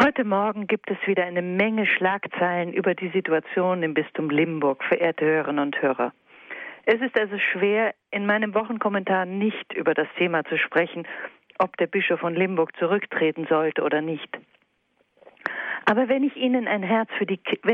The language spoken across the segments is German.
Heute Morgen gibt es wieder eine Menge Schlagzeilen über die Situation im Bistum Limburg, verehrte Hörerinnen und Hörer. Es ist also schwer, in meinem Wochenkommentar nicht über das Thema zu sprechen, ob der Bischof von Limburg zurücktreten sollte oder nicht. Aber wenn in Ihnen ein Herz für die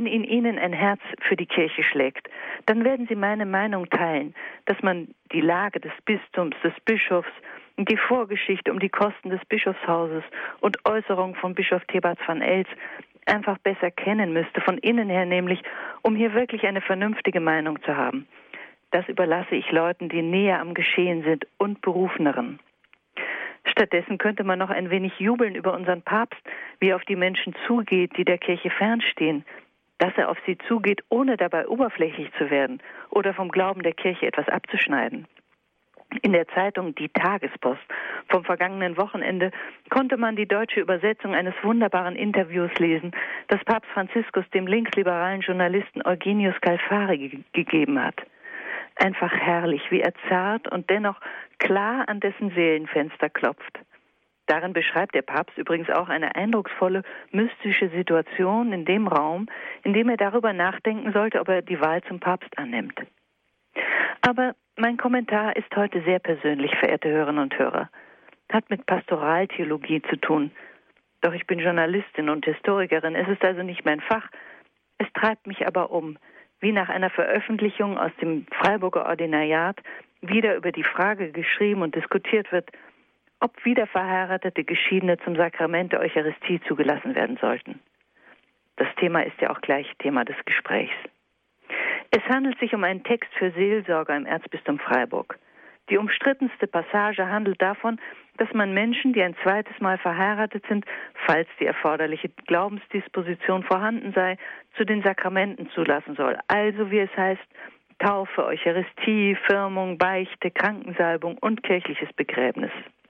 Kirche schlägt, dann werden Sie meine Meinung teilen, dass man die Lage des Bistums, des Bischofs, die Vorgeschichte um die Kosten des Bischofshauses und Äußerungen von Bischof Thebats van Els einfach besser kennen müsste, von innen her nämlich, um hier wirklich eine vernünftige Meinung zu haben. Das überlasse ich Leuten, die näher am Geschehen sind und Berufeneren. Stattdessen könnte man noch ein wenig jubeln über unseren Papst, wie er auf die Menschen zugeht, die der Kirche fernstehen, dass er auf sie zugeht, ohne dabei oberflächlich zu werden oder vom Glauben der Kirche etwas abzuschneiden. In der Zeitung Die Tagespost vom vergangenen Wochenende konnte man die deutsche Übersetzung eines wunderbaren Interviews lesen, das Papst Franziskus dem linksliberalen Journalisten Eugenius Scalfari gegeben hat. Einfach herrlich, wie er zart und dennoch klar an dessen Seelenfenster klopft. Darin beschreibt der Papst übrigens auch eine eindrucksvolle, mystische Situation in dem Raum, in dem er darüber nachdenken sollte, ob er die Wahl zum Papst annimmt. Aber mein Kommentar ist heute sehr persönlich, verehrte Hörerinnen und Hörer. Hat mit Pastoraltheologie zu tun. Doch ich bin Journalistin und Historikerin, es ist also nicht mein Fach. Es treibt mich aber um, wie nach einer Veröffentlichung aus dem Freiburger Ordinariat wieder über die Frage geschrieben und diskutiert wird, ob wiederverheiratete Geschiedene zum Sakrament der Eucharistie zugelassen werden sollten. Das Thema ist ja auch gleich Thema des Gesprächs. Es handelt sich um einen Text für Seelsorger im Erzbistum Freiburg. Die umstrittenste Passage handelt davon, dass man Menschen, die ein zweites Mal verheiratet sind, falls die erforderliche Glaubensdisposition vorhanden sei, zu den Sakramenten zulassen soll. Also, wie es heißt, Taufe, Eucharistie, Firmung, Beichte, Krankensalbung und kirchliches Begräbnis.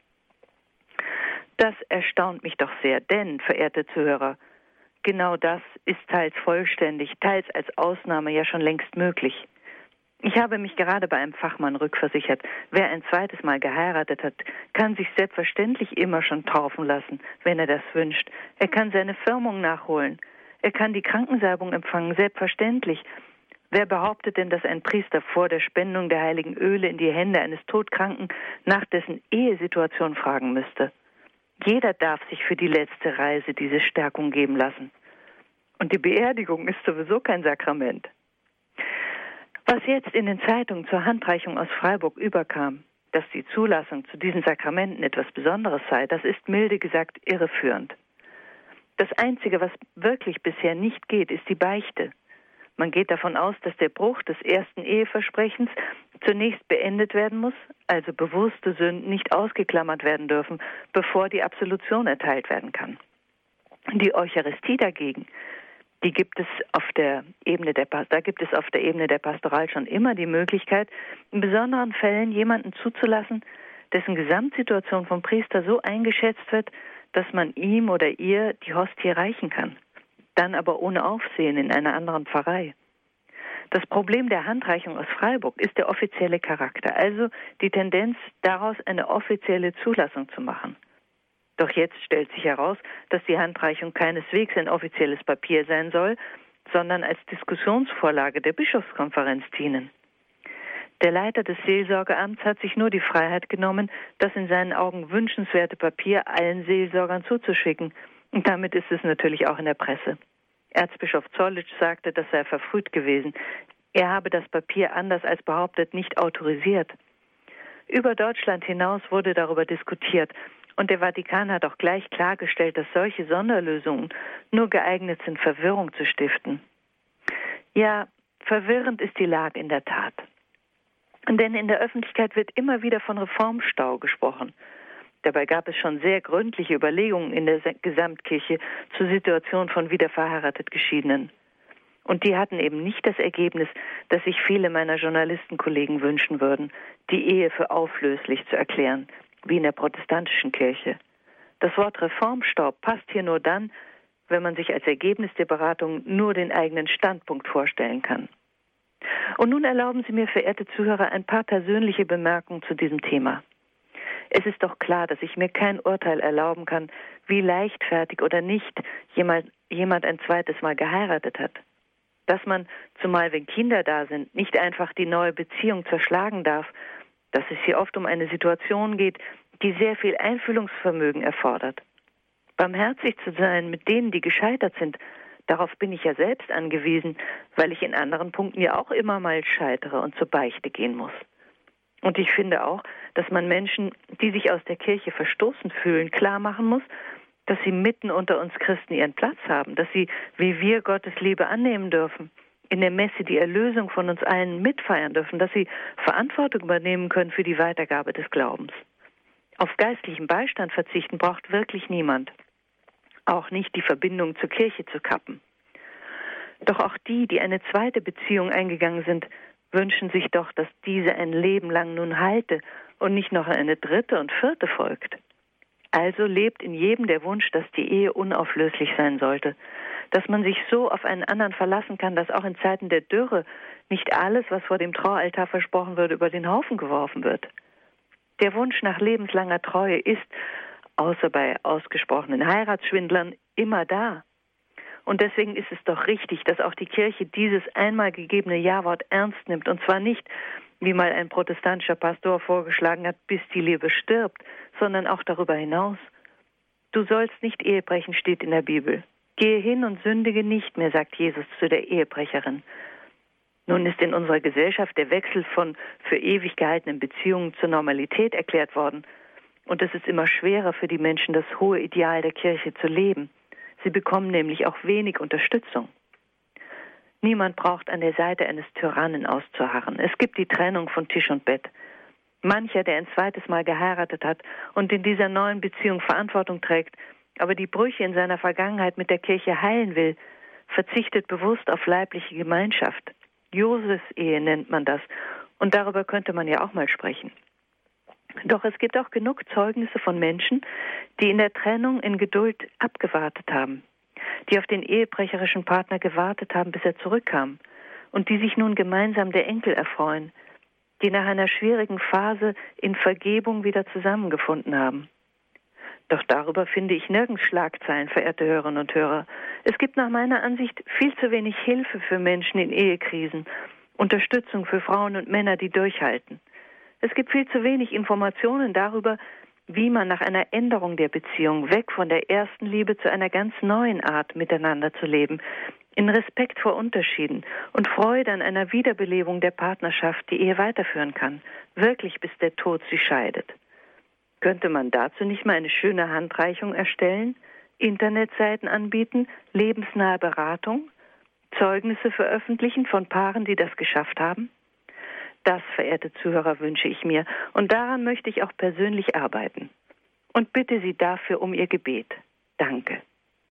Das erstaunt mich doch sehr, denn, verehrte Zuhörer, genau das ist teils vollständig, teils als Ausnahme ja schon längst möglich. Ich habe mich gerade bei einem Fachmann rückversichert, wer ein zweites Mal geheiratet hat, kann sich selbstverständlich immer schon taufen lassen, wenn er das wünscht. Er kann seine Firmung nachholen. Er kann die Krankensalbung empfangen, selbstverständlich. Wer behauptet denn, dass ein Priester vor der Spendung der heiligen Öle in die Hände eines Todkranken nach dessen Ehesituation fragen müsste? Jeder darf sich für die letzte Reise diese Stärkung geben lassen. Und die Beerdigung ist sowieso kein Sakrament. Was jetzt in den Zeitungen zur Handreichung aus Freiburg überkam, dass die Zulassung zu diesen Sakramenten etwas Besonderes sei, das ist milde gesagt irreführend. Das Einzige, was wirklich bisher nicht geht, ist die Beichte. Man geht davon aus, dass der Bruch des ersten Eheversprechens zunächst beendet werden muss, also bewusste Sünden nicht ausgeklammert werden dürfen, bevor die Absolution erteilt werden kann. Die Eucharistie dagegen, da gibt es auf der Ebene der Pastoral schon immer die Möglichkeit, in besonderen Fällen jemanden zuzulassen, dessen Gesamtsituation vom Priester so eingeschätzt wird, dass man ihm oder ihr die Hostie reichen kann. Dann aber ohne Aufsehen in einer anderen Pfarrei. Das Problem der Handreichung aus Freiburg ist der offizielle Charakter, also die Tendenz, daraus eine offizielle Zulassung zu machen. Doch jetzt stellt sich heraus, dass die Handreichung keineswegs ein offizielles Papier sein soll, sondern als Diskussionsvorlage der Bischofskonferenz dienen. Der Leiter des Seelsorgeamts hat sich nur die Freiheit genommen, das in seinen Augen wünschenswerte Papier allen Seelsorgern zuzuschicken. Und damit ist es natürlich auch in der Presse. Erzbischof Zollitsch sagte, das sei verfrüht gewesen. Er habe das Papier anders als behauptet nicht autorisiert. Über Deutschland hinaus wurde darüber diskutiert. Und der Vatikan hat auch gleich klargestellt, dass solche Sonderlösungen nur geeignet sind, Verwirrung zu stiften. Ja, verwirrend ist die Lage in der Tat. Denn in der Öffentlichkeit wird immer wieder von Reformstau gesprochen. Dabei gab es schon sehr gründliche Überlegungen in der Gesamtkirche zur Situation von wiederverheiratet Geschiedenen. Und die hatten eben nicht das Ergebnis, das sich viele meiner Journalistenkollegen wünschen würden, die Ehe für auflöslich zu erklären, wie in der protestantischen Kirche. Das Wort Reformstau passt hier nur dann, wenn man sich als Ergebnis der Beratung nur den eigenen Standpunkt vorstellen kann. Und nun erlauben Sie mir, verehrte Zuhörer, ein paar persönliche Bemerkungen zu diesem Thema. Es ist doch klar, dass ich mir kein Urteil erlauben kann, wie leichtfertig oder nicht jemand ein zweites Mal geheiratet hat. Dass man, zumal wenn Kinder da sind, nicht einfach die neue Beziehung zerschlagen darf, dass es hier oft um eine Situation geht, die sehr viel Einfühlungsvermögen erfordert. Barmherzig zu sein mit denen, die gescheitert sind, darauf bin ich ja selbst angewiesen, weil ich in anderen Punkten ja auch immer mal scheitere und zur Beichte gehen muss. Und ich finde auch, dass man Menschen, die sich aus der Kirche verstoßen fühlen, klar machen muss, dass sie mitten unter uns Christen ihren Platz haben, dass sie, wie wir, Gottes Liebe annehmen dürfen, in der Messe die Erlösung von uns allen mitfeiern dürfen, dass sie Verantwortung übernehmen können für die Weitergabe des Glaubens. Auf geistlichen Beistand verzichten braucht wirklich niemand, auch nicht die Verbindung zur Kirche zu kappen. Doch auch die, die eine zweite Beziehung eingegangen sind, wünschen sich doch, dass diese ein Leben lang nun halte und nicht noch eine dritte und vierte folgt. Also lebt in jedem der Wunsch, dass die Ehe unauflöslich sein sollte, dass man sich so auf einen anderen verlassen kann, dass auch in Zeiten der Dürre nicht alles, was vor dem Traualtar versprochen wird, über den Haufen geworfen wird. Der Wunsch nach lebenslanger Treue ist, außer bei ausgesprochenen Heiratsschwindlern, immer da. Und deswegen ist es doch richtig, dass auch die Kirche dieses einmal gegebene Ja-Wort ernst nimmt. Und zwar nicht, wie mal ein protestantischer Pastor vorgeschlagen hat, bis die Liebe stirbt, sondern auch darüber hinaus. Du sollst nicht Ehe brechen, steht in der Bibel. Gehe hin und sündige nicht mehr, sagt Jesus zu der Ehebrecherin. Nun ist in unserer Gesellschaft der Wechsel von für ewig gehaltenen Beziehungen zur Normalität erklärt worden. Und es ist immer schwerer für die Menschen, das hohe Ideal der Kirche zu leben. Sie bekommen nämlich auch wenig Unterstützung. Niemand braucht an der Seite eines Tyrannen auszuharren. Es gibt die Trennung von Tisch und Bett. Mancher, der ein zweites Mal geheiratet hat und in dieser neuen Beziehung Verantwortung trägt, aber die Brüche in seiner Vergangenheit mit der Kirche heilen will, verzichtet bewusst auf leibliche Gemeinschaft. Josefsehe nennt man das. Und darüber könnte man ja auch mal sprechen. Doch es gibt auch genug Zeugnisse von Menschen, die in der Trennung in Geduld abgewartet haben, die auf den ehebrecherischen Partner gewartet haben, bis er zurückkam und die sich nun gemeinsam der Enkel erfreuen, die nach einer schwierigen Phase in Vergebung wieder zusammengefunden haben. Doch darüber finde ich nirgends Schlagzeilen, verehrte Hörerinnen und Hörer. Es gibt nach meiner Ansicht viel zu wenig Hilfe für Menschen in Ehekrisen, Unterstützung für Frauen und Männer, die durchhalten. Es gibt viel zu wenig Informationen darüber, wie man nach einer Änderung der Beziehung weg von der ersten Liebe zu einer ganz neuen Art miteinander zu leben, in Respekt vor Unterschieden und Freude an einer Wiederbelebung der Partnerschaft die Ehe weiterführen kann, wirklich bis der Tod sie scheidet. Könnte man dazu nicht mal eine schöne Handreichung erstellen, Internetseiten anbieten, lebensnahe Beratung, Zeugnisse veröffentlichen von Paaren, die das geschafft haben? Das, verehrte Zuhörer, wünsche ich mir und daran möchte ich auch persönlich arbeiten. Und bitte Sie dafür um Ihr Gebet. Danke.